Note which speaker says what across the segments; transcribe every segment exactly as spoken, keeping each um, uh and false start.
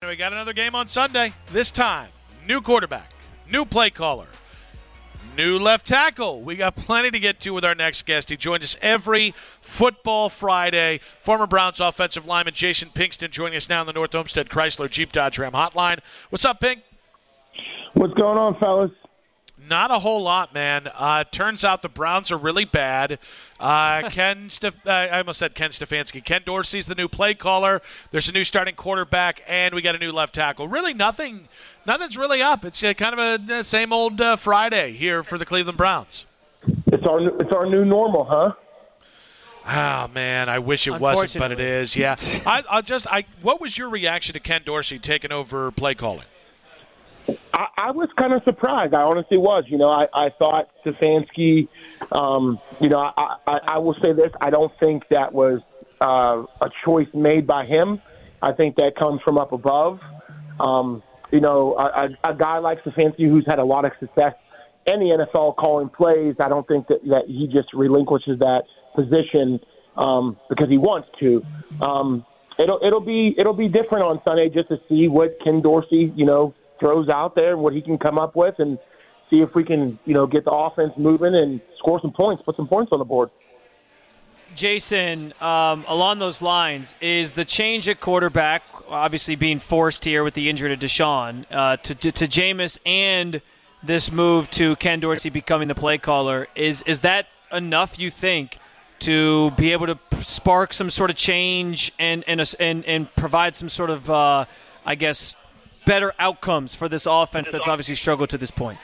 Speaker 1: we got another game on Sunday. This time, new quarterback, new play caller, new left tackle. We got plenty to get to with our next guest. He joins us every Football Friday. Former Browns offensive lineman Jason Pinkston joining us now on the North Olmsted Chrysler Jeep Dodge Ram hotline. What's up, Pink?
Speaker 2: What's going on, fellas?
Speaker 1: Not a whole lot, man. Uh, turns out the Browns are really bad. Uh, Ken, Stef- uh, I almost said Ken Stefanski. Ken Dorsey's the new play caller. There's a new starting quarterback, and we got a new left tackle. Really, nothing. Nothing's really up. It's uh, kind of a uh, same old uh, Friday here for the Cleveland Browns.
Speaker 2: It's our it's our new normal, huh?
Speaker 1: Oh man, I wish it wasn't, but it is. Yeah. I, I'll just. I. What was your reaction to Ken Dorsey taking over play calling?
Speaker 2: I, I was kind of surprised. I honestly was. You know, I, I thought Stefanski, um, you know, I, I, I will say this. I don't think that was uh, a choice made by him. I think that comes from up above. Um, you know, a, a, a guy like Stefanski who's had a lot of success in the N F L calling plays, I don't think that, that he just relinquishes that position um, because he wants to. Um, it'll it'll be it'll be different on Sunday just to see what Ken Dorsey, you know, throws out there and what he can come up with and see if we can, you know, get the offense moving and score some points, put some points on the board.
Speaker 3: Jason, um, along those lines, is the change at quarterback, obviously being forced here with the injury to Deshaun, uh, to, to, to Jameis and this move to Ken Dorsey becoming the play caller, is, is that enough, you think, to be able to spark some sort of change and, and, and, and provide some sort of, uh, I guess, better outcomes for this offense that's obviously struggled to this point?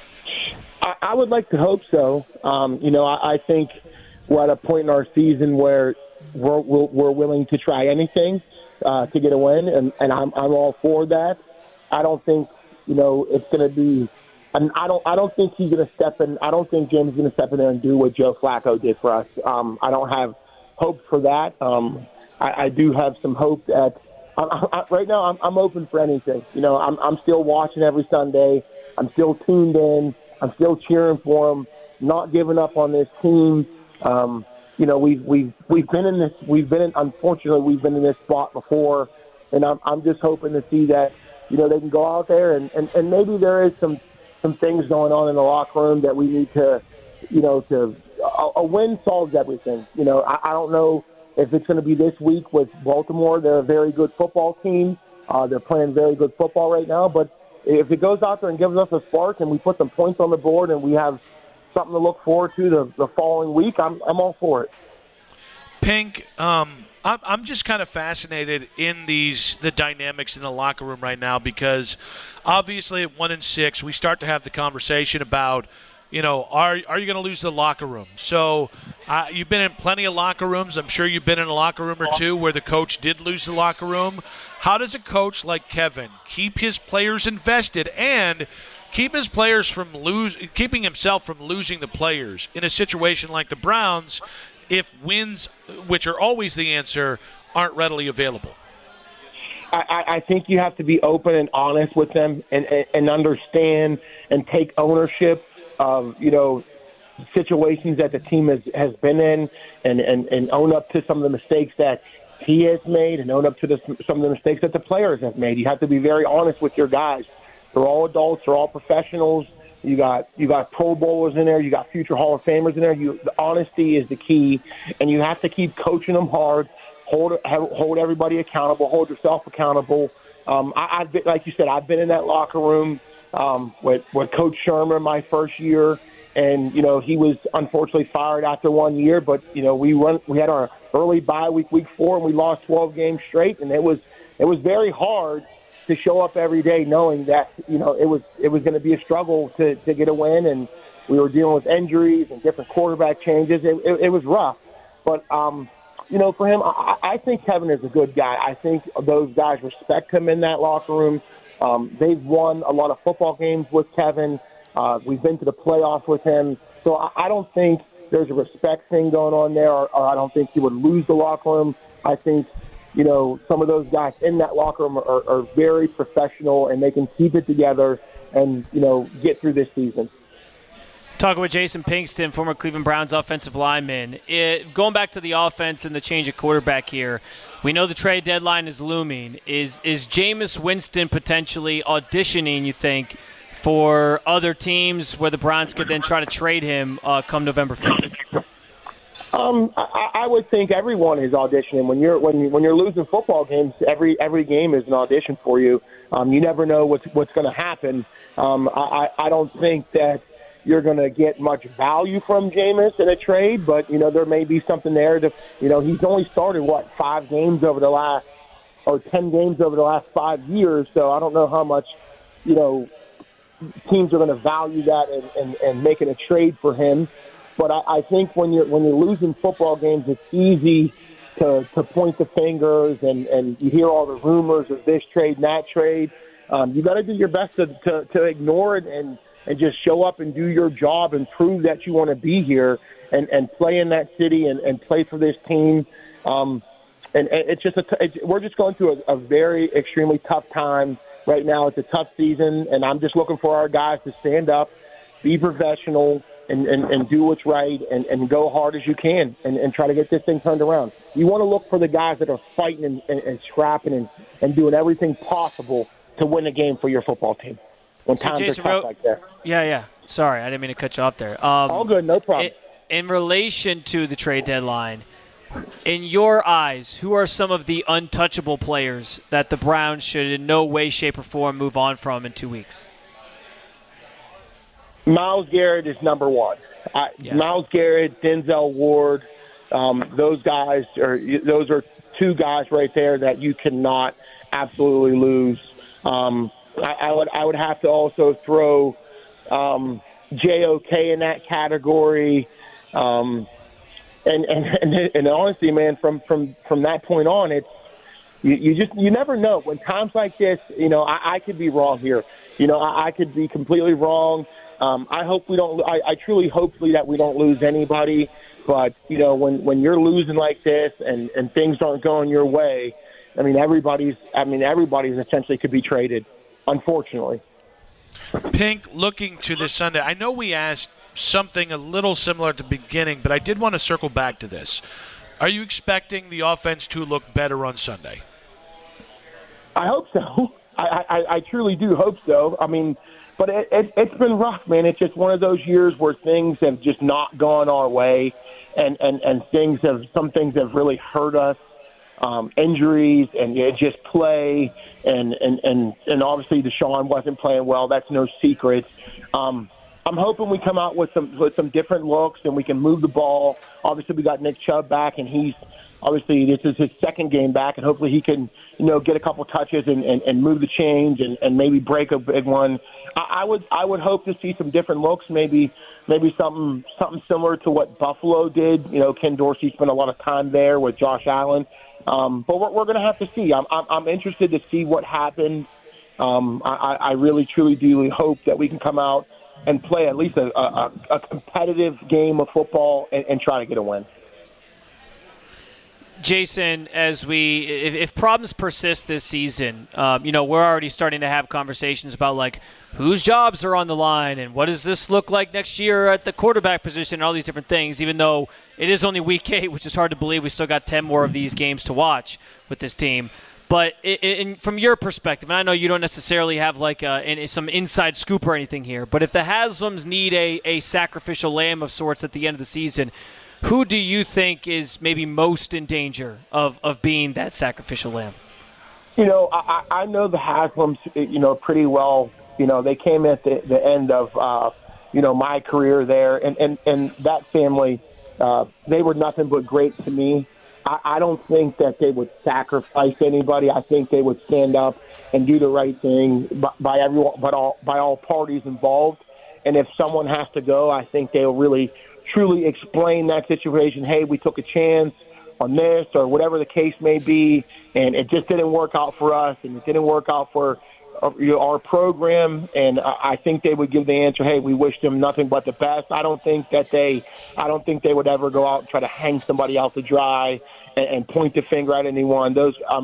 Speaker 2: I, I would like to hope so. Um, you know, I, I think we're at a point in our season where we're, we're, we're willing to try anything uh, to get a win, and, and I'm, I'm all for that. I don't think, you know, it's going to be – I don't I don't think he's going to step in – I don't think Jim's going to step in there and do what Joe Flacco did for us. Um, I don't have hope for that. Um, I, I do have some hope that – I, I, right now, I'm, I'm open for anything. You know, I'm, I'm still watching every Sunday. I'm still tuned in. I'm still cheering for them. Not giving up on this team. Um, you know, we've we've we've been in this. We've been in. Unfortunately, we've been in this spot before, and I'm I'm just hoping to see that, you know, they can go out there and, and, and maybe there is some some things going on in the locker room that we need to, you know, to a, a win solves everything. You know, I, I don't know. If it's going to be this week with Baltimore, they're a very good football team. Uh, they're playing very good football right now. But if it goes out there and gives us a spark and we put some points on the board and we have something to look forward to the, the following week, I'm I'm all for it.
Speaker 1: Pink, um, I'm I'm just kind of fascinated in these the dynamics in the locker room right now because obviously at one and six we start to have the conversation about, you know, are are you going to lose the locker room? So uh, you've been in plenty of locker rooms. I'm sure you've been in a locker room or two where the coach did lose the locker room. How does a coach like Kevin keep his players invested and keep his players from lose, keeping himself from losing the players in a situation like the Browns if wins, which are always the answer, aren't readily available?
Speaker 2: I, I think you have to be open and honest with them and, and, and understand and take ownership of, you know, situations that the team has, has been in and, and, and own up to some of the mistakes that he has made and own up to the, some of the mistakes that the players have made. You have to be very honest with your guys. They're all adults. They're all professionals. You got you got Pro Bowlers in there. You got future Hall of Famers in there. You, the honesty is the key, and you have to keep coaching them hard. Hold hold everybody accountable. Hold yourself accountable. Um, I, I've been, like you said, I've been in that locker room um, with with Coach Sherman my first year, and you know he was unfortunately fired after one year. But you know we run we had our early bye week, week four, and we lost twelve games straight, and it was it was very hard to show up every day knowing that, you know, it was it was going to be a struggle to, to get a win, and we were dealing with injuries and different quarterback changes. It, it, it was rough. But, um, you know, for him, I, I think Kevin is a good guy. I think those guys respect him in that locker room. Um, they've won a lot of football games with Kevin. Uh, we've been to the playoffs with him. So I, I don't think there's a respect thing going on there, or, or I don't think he would lose the locker room. I think, you know, some of those guys in that locker room are, are very professional, and they can keep it together and, you know, get through this season.
Speaker 3: Talking with Jason Pinkston, former Cleveland Browns offensive lineman. It, going back to the offense and the change of quarterback here, we know the trade deadline is looming. Is is Jameis Winston potentially auditioning, you think, for other teams where the Browns could then try to trade him uh, come November fifth?
Speaker 2: Um, I, I would think everyone is auditioning. When you're when you, when you're losing football games, every every game is an audition for you. Um, you never know what's what's going to happen. Um, I, I don't think that you're going to get much value from Jameis in a trade, but, you know, there may be something there. To, you know, he's only started, what, five games over the last, or ten games over the last five years, so I don't know how much, you know, teams are going to value that and, and, and making a trade for him. But I, I think when you're when you're losing football games, it's easy to, to point the fingers, and, and you hear all the rumors of this trade and that trade. Um, you got to do your best to, to, to ignore it and and just show up and do your job and prove that you want to be here and, and play in that city and, and play for this team. Um, and, and it's just a t- it's, we're just going through a, a very extremely tough time right now. It's a tough season, and I'm just looking for our guys to stand up, be professional, and, and, and do what's right, and, and go hard as you can and, and try to get this thing turned around. You want to look for the guys that are fighting and, and, and scrapping and, and doing everything possible to win a game for your football team. When
Speaker 3: so
Speaker 2: times
Speaker 3: Jason,
Speaker 2: are tough
Speaker 3: Ro-
Speaker 2: like that.
Speaker 3: Yeah, yeah. Sorry, I didn't mean to cut you off there. Um,
Speaker 2: All good, no problem.
Speaker 3: In, in relation to the trade deadline, in your eyes, who are some of the untouchable players that the Browns should in no way, shape, or form move on from in two weeks?
Speaker 2: Myles Garrett is number one. I,
Speaker 3: Yeah.
Speaker 2: Myles Garrett, Denzel Ward, um, those guys are those are two guys right there that you cannot absolutely lose. Um, I, I would I would have to also throw um, J O K in that category, um, and, and and and honestly, man, from, from, from that point on, it's you, you just you never know. When times like this, you know, I, I could be wrong here. You know, I, I could be completely wrong. Um, I hope we don't. I, I truly hopefully that we don't lose anybody. But you know, when, when you're losing like this and, and things aren't going your way, I mean, everybody's. I mean, everybody's essentially could be traded. Unfortunately.
Speaker 1: Pink, looking to this Sunday, I know we asked something a little similar at the beginning, but I did want to circle back to this. Are you expecting the offense to look better on Sunday?
Speaker 2: I hope so. I, I, I truly do hope so. I mean, but it, it, it's been rough, man. It's just one of those years where things have just not gone our way, and, and, and things have some things have really hurt us. Um, injuries and you know, just play, and, and, and, and obviously Deshaun wasn't playing well. That's no secret. Um, I'm hoping we come out with some with some different looks and we can move the ball. Obviously, we got Nick Chubb back, and he's obviously this is his second game back, and hopefully he can you know get a couple touches and, and, and move the chains and, and maybe break a big one. I, I would I would hope to see some different looks, maybe maybe something something similar to what Buffalo did. You know, Ken Dorsey spent a lot of time there with Josh Allen. Um, but we're, we're going to have to see. I'm, I'm, I'm interested to see what happens. Um, I, I really, truly, do hope that we can come out and play at least a, a, a competitive game of football and, and try to get a win.
Speaker 3: Jason, as we if, if problems persist this season, um, you know, we're already starting to have conversations about like whose jobs are on the line and what does this look like next year at the quarterback position and all these different things, even though it is only week eight, which is hard to believe. We still got ten more of these games to watch with this team. But it, it, from your perspective, and I know you don't necessarily have like a, some inside scoop or anything here, but if the Haslams need a, a sacrificial lamb of sorts at the end of the season, who do you think is maybe most in danger of, of being that sacrificial lamb?
Speaker 2: You know, I, I know the Haslams, you know, pretty well. You know, they came at the, the end of, uh, you know, my career there. And, and, and that family, uh, they were nothing but great to me. I, I don't think that they would sacrifice anybody. I think they would stand up and do the right thing by, by everyone, but all, by all parties involved. And if someone has to go, I think they'll really – truly explain that situation. Hey, we took a chance on this or whatever the case may be, and it just didn't work out for us, and it didn't work out for uh, you know, our program. And I think they would give the answer, hey, we wish them nothing but the best. I don't think that they, I don't think they would ever go out and try to hang somebody out to dry and, and point the finger at anyone. Those, I mean,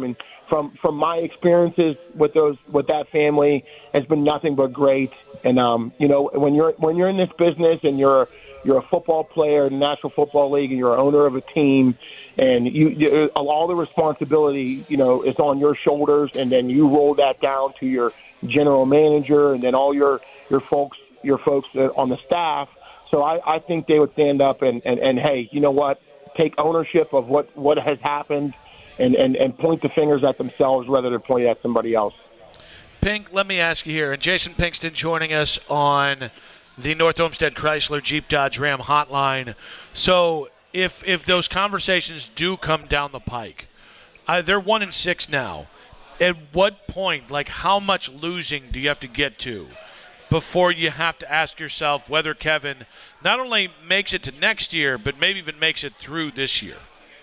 Speaker 2: from from my experiences with those with that family, has been nothing but great. And um, you know, when you're when you're in this business and you're you're a football player in the National Football League and you're an owner of a team, and you, you all the responsibility, you know, is on your shoulders, and then you roll that down to your general manager and then all your your folks your folks on the staff. So I, I think they would stand up and, and, and hey, you know what, take ownership of what, what has happened and, and, and point the fingers at themselves rather than point at somebody else.
Speaker 1: Pink, let me ask you here, and Jason Pinkston joining us on the North Olmsted Chrysler Jeep Dodge Ram hotline. So if if those conversations do come down the pike, uh, they're one and six now. At what point, like how much losing do you have to get to before you have to ask yourself whether Kevin not only makes it to next year, but maybe even makes it through this year?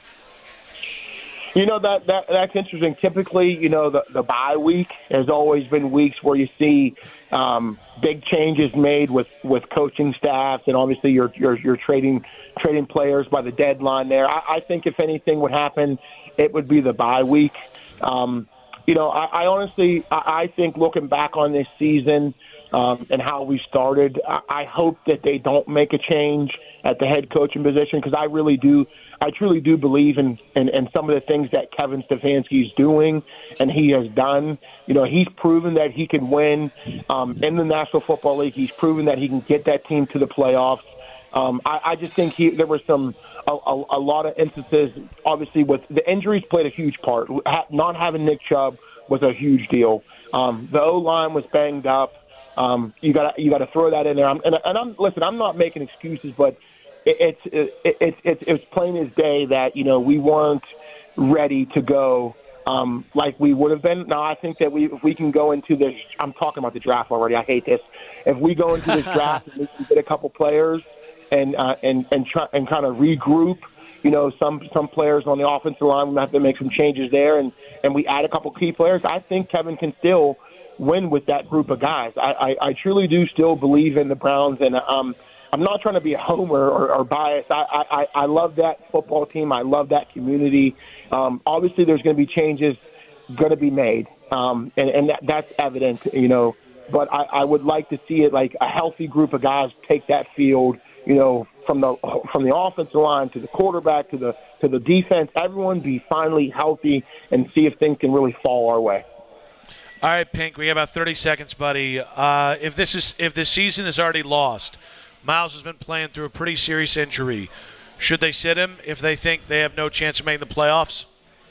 Speaker 2: You know, that, that that's interesting. Typically, you know, the, the bye week has always been weeks where you see um, big changes made with, with coaching staffs, and obviously you're, you're, you're trading trading players by the deadline there. I, I think if anything would happen, it would be the bye week. Um, you know, I, I honestly, I, I think looking back on this season um, and how we started, I, I hope that they don't make a change at the head coaching position, because I really do – I truly do believe in, in, in some of the things that Kevin Stefanski is doing and he has done. You know, he's proven that he can win um, in the National Football League. He's proven that he can get that team to the playoffs. Um, I, I just think he, there were some a, a, a lot of instances, obviously, with the injuries played a huge part. Not having Nick Chubb was a huge deal. Um, the O-line was banged up. Um, you got you got to throw that in there. I'm, and, and I'm listen. I'm not making excuses, but It's it's it's it's plain as day that, you know, we weren't ready to go um, like we would have been. Now I think that we if we can go into this. I'm talking about the draft already. I hate this. If we go into this draft and we can get a couple players and uh, and and try and kind of regroup, you know, some some players on the offensive line, we have to make some changes there, and and we add a couple key players. I think Kevin can still win with that group of guys. I I, I truly do still believe in the Browns, and um. I'm not trying to be a homer or, or biased. I, I, I love that football team. I love that community. Um, obviously, there's going to be changes going to be made, um, and, and that, that's evident, you know. But I, I would like to see it like a healthy group of guys take that field, you know, from the from the offensive line to the quarterback to the to the defense. Everyone be finally healthy and see if things can really fall our way.
Speaker 1: All right, Pink, we have about thirty seconds, buddy. Uh, if this is if this season is already lost, Miles has been playing through a pretty serious injury. Should they sit him if they think they have no chance of making the playoffs?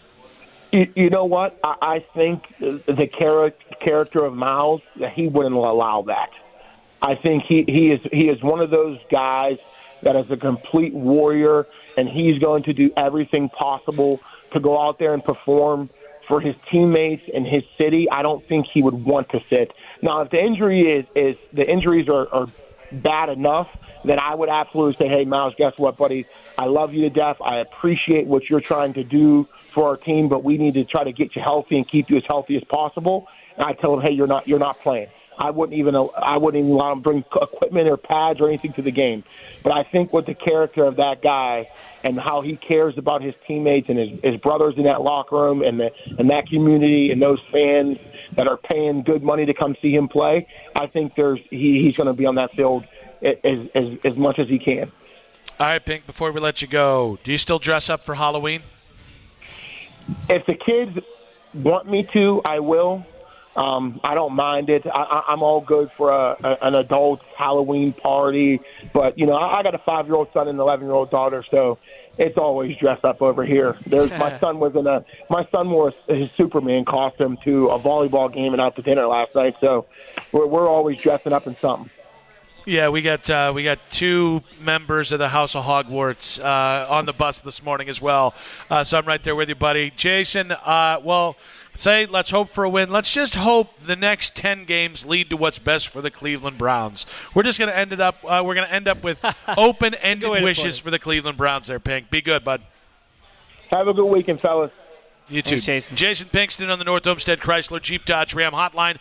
Speaker 2: You, you know what? I, I think the char- character of Miles, he wouldn't allow that. I think he, he is he is one of those guys that is a complete warrior, and he's going to do everything possible to go out there and perform for his teammates and his city. I don't think he would want to sit. Now, if the injury is, is the injuries are, are bad enough, then I would absolutely say, hey, Miles, guess what, buddy? I love you to death. I appreciate what you're trying to do for our team, but we need to try to get you healthy and keep you as healthy as possible. And I tell him, hey, you're not you're not playing. I wouldn't even I wouldn't even allow him to bring equipment or pads or anything to the game. But I think with the character of that guy and how he cares about his teammates and his, his brothers in that locker room and the, and that community and those fans that are paying good money to come see him play, I think there's he, he's going to be on that field as, as as much as he can.
Speaker 1: All right, Pink, before we let you go, do you still dress up for Halloween?
Speaker 2: If the kids want me to, I will. Um, I don't mind it. I, I'm all good for a, a, an adult Halloween party. But, you know, I, I got a five-year-old son and an eleven-year-old daughter, so it's always dressed up over here. There's my son was in a my son wore his Superman costume to a volleyball game and out to dinner last night. So we're we're always dressing up in something.
Speaker 1: Yeah, we got uh, we got two members of the House of Hogwarts uh, on the bus this morning as well. Uh, so I'm right there with you, buddy. Jason, uh, well, say let's hope for a win. Let's just hope the next ten games lead to what's best for the Cleveland Browns. We're just going to end it up. Uh, we're going to end up with open-ended wishes for the Cleveland Browns. There, Pink. Be good, bud.
Speaker 2: Have a good weekend, fellas.
Speaker 1: You too.
Speaker 3: Thanks, Jason.
Speaker 1: Jason Pinkston on the North Olmsted Chrysler Jeep Dodge Ram Hotline.